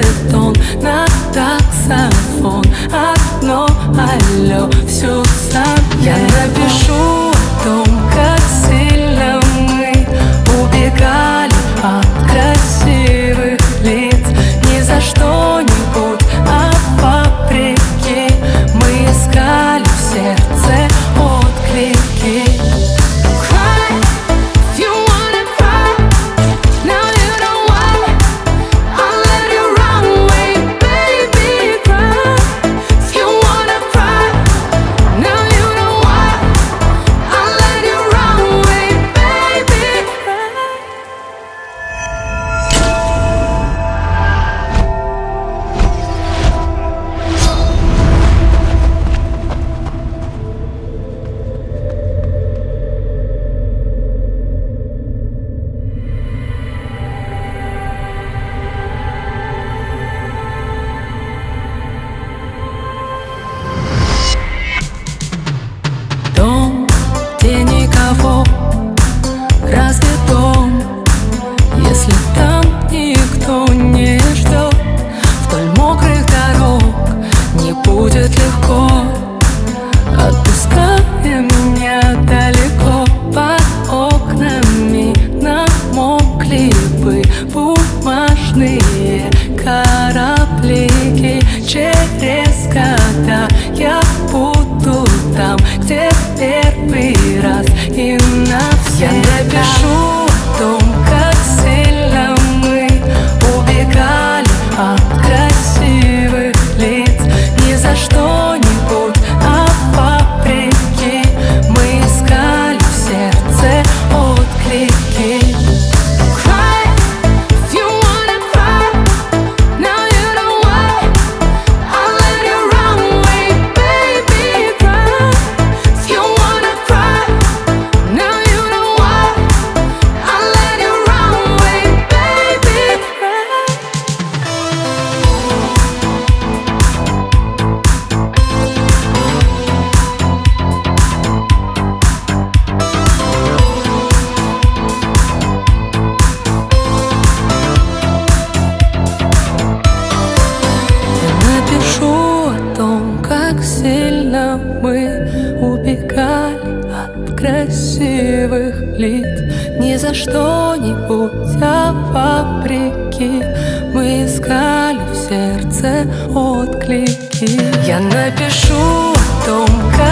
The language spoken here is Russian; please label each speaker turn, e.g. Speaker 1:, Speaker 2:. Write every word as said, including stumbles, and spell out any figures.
Speaker 1: бетон на таксофон. Одно алло, все сам я напишу о том, как сильно мы убегали от красивых лиц. Не за что-нибудь, а вопреки мы искали в сердце отклики. Дом, где никого, разве дом, если там никто не ждет? Вдоль мокрых дорог не будет легко. Отпуская меня далеко, под окнами намокли бы бумажные кораблики. Через года я буду там, где первый раз и навсегда. Я напишу о том, как сильно мы убегали от красивых лиц. Не за что-нибудь, а вопреки мы искали в сердце отклики. Как сильно мы убегали от красивых лиц. Не за что-нибудь, а вопреки мы искали в сердце отклики. Я напишу о том, как